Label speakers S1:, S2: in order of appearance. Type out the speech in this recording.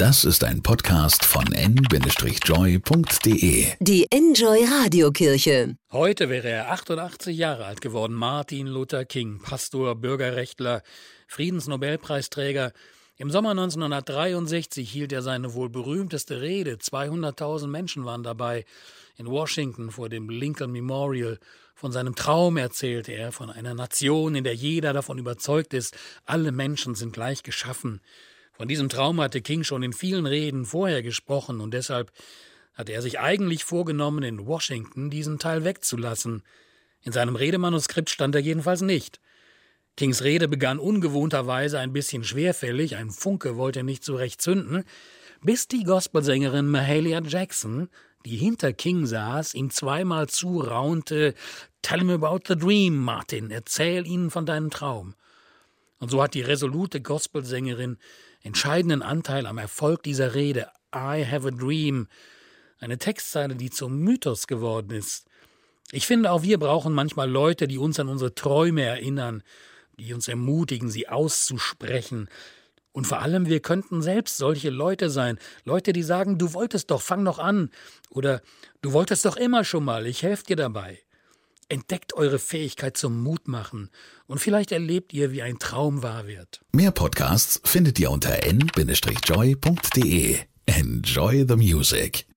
S1: Das ist ein Podcast von n-joy.de.
S2: Die Enjoy Radiokirche.
S3: Heute wäre er 88 Jahre alt geworden. Martin Luther King, Pastor, Bürgerrechtler, Friedensnobelpreisträger. Im Sommer 1963 hielt er seine wohl berühmteste Rede. 200.000 Menschen waren dabei. In Washington vor dem Lincoln Memorial. Von seinem Traum erzählte er, von einer Nation, in der jeder davon überzeugt ist, alle Menschen sind gleich geschaffen. Von diesem Traum hatte King schon in vielen Reden vorher gesprochen und deshalb hatte er sich eigentlich vorgenommen, in Washington diesen Teil wegzulassen. In seinem Redemanuskript stand er jedenfalls nicht. Kings Rede begann ungewohnterweise ein bisschen schwerfällig, ein Funke wollte nicht so recht zünden, bis die Gospelsängerin Mahalia Jackson, die hinter King saß, ihm zweimal zuraunte: "Tell him about the dream, Martin, erzähl ihnen von deinem Traum." Und so hat die resolute Gospelsängerin entscheidenden Anteil am Erfolg dieser Rede. I have a dream. Eine Textzeile, die zum Mythos geworden ist. Ich finde, auch wir brauchen manchmal Leute, die uns an unsere Träume erinnern, die uns ermutigen, sie auszusprechen. Und vor allem, wir könnten selbst solche Leute sein. Leute, die sagen: "Du wolltest doch, fang doch an." Oder "Du wolltest doch immer schon mal, ich helfe dir dabei." Entdeckt eure Fähigkeit zum Mutmachen und vielleicht erlebt ihr, wie ein Traum wahr wird.
S1: Mehr Podcasts findet ihr unter n-joy.de. Enjoy the music.